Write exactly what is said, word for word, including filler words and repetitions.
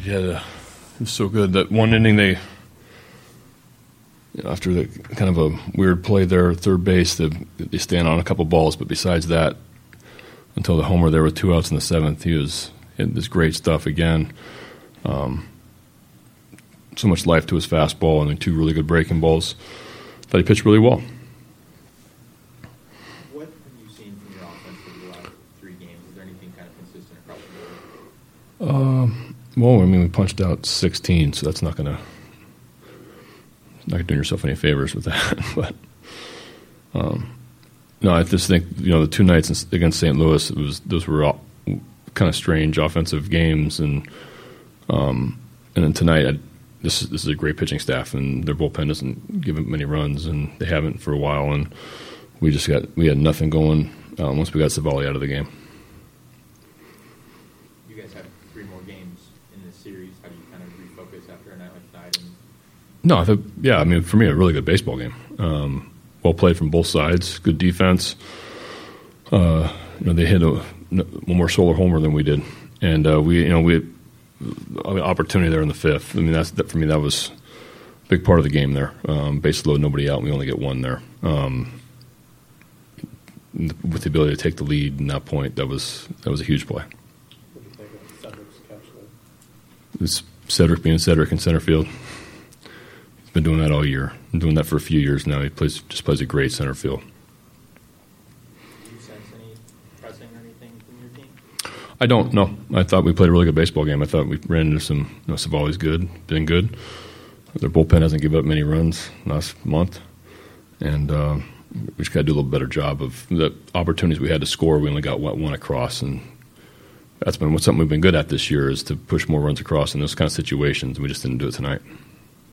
Yeah, the, it was so good. That one inning, they you know, after the kind of a weird play there at third base, they, they stand on a couple balls. But besides that, until the homer there with two outs in the seventh, he was he had this great stuff again. Um, so much life to his fastball, and then two really good breaking balls. Thought he pitched really well. What have you seen from your offense over the last three games? Is there anything kind of consistent across the board? Um, well, I mean, we punched out sixteen, so that's not going to not doing yourself any favors with that. But um, no, I just think you know the two nights against Saint Louis, it was those were all kind of strange offensive games, and um, and then tonight, I, this is, this is a great pitching staff, and their bullpen doesn't give them many runs, and they haven't for a while, and we just got we had nothing going uh, once we got Savali out of the game. You guys have three more games in this series. How do you kind of refocus after a night like tonight? And No, I thought, yeah, I mean, for me, a really good baseball game. Um, well played from both sides, good defense. Uh, you know, they hit a, one more solar homer than we did, and uh, we, you know, we had an opportunity there in the fifth. I mean, that's that, for me, that was a big part of the game there. Um, base load, nobody out, and we only get one there. Um, with the ability to take the lead in that point, that was that was a huge play. What do you think of Cedric's catch there? It's Cedric being Cedric in center field. Been doing that all year. Been doing that for a few years now. He plays just plays a great center field. do you sense any pressing or anything from your team? I don't know. I thought we played a really good baseball game. I thought we ran into some. You know, Savali's good, been good. Their bullpen hasn't given up many runs last month, and uh, we just got to do a little better job of the opportunities we had to score. We only got one across, and that's been something we've been good at this year is to push more runs across in those kind of situations. We just didn't do it tonight.